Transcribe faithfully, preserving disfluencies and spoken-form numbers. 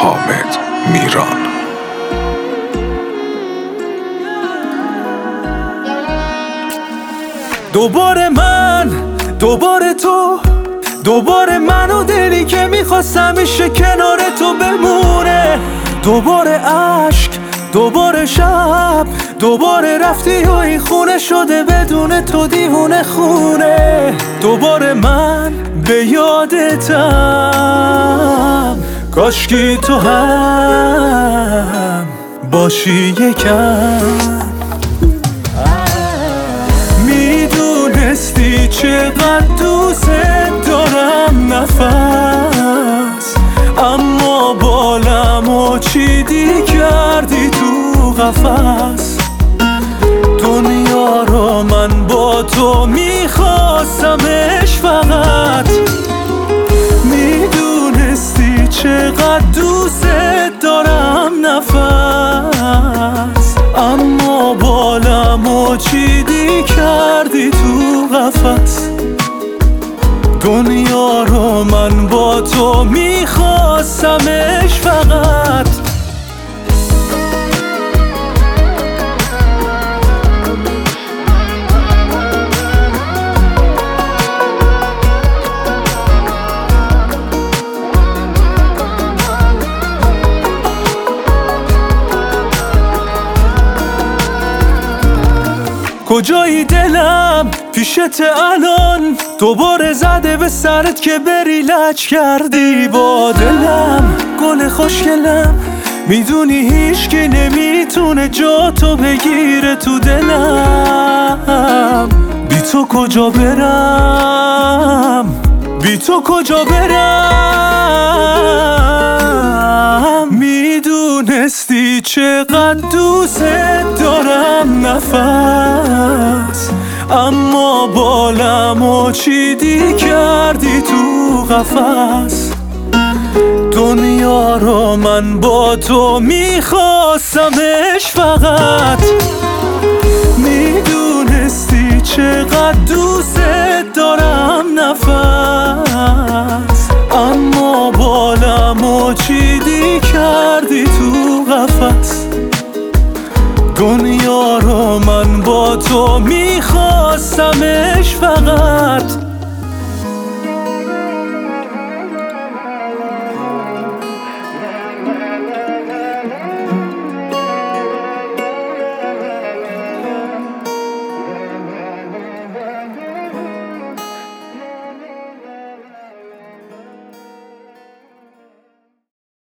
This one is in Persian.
حامد میران. دوباره من، دوباره تو، دوباره من و دلی که میخواست همیشه کنار تو بمونه. دوباره عشق، دوباره شب، دوباره رفتی و این خونه شده بدون تو دیوونه خونه. دوباره من به یادتم، کاشکی تو هم باشی یکم. میدونستی چقدر دوست دارم نفس، اما بالمو چیدی کردی تو قفس. دنیا رو من با تو میخواستمش فقط، میدونستی چقدر دوست دارم نفس، اما بالمو چیدی کردی تو قفس. دنیا رو من با تو میخواستمش فقط. کجایی دلم پیشت الان، دوباره زده به سرت که بری لج کردی با دلم. گل خوشگلم میدونی هیچکی نمیتونه جا تو بگیره تو دلم. بی تو کجا برم، بی تو کجا برم. میدونستی چقدر دوست دارم نفس، اما بالمو چیدی کردی تو قفس. دنیا رو من با تو میخواستمش فقط، میدونستی چقدر دوست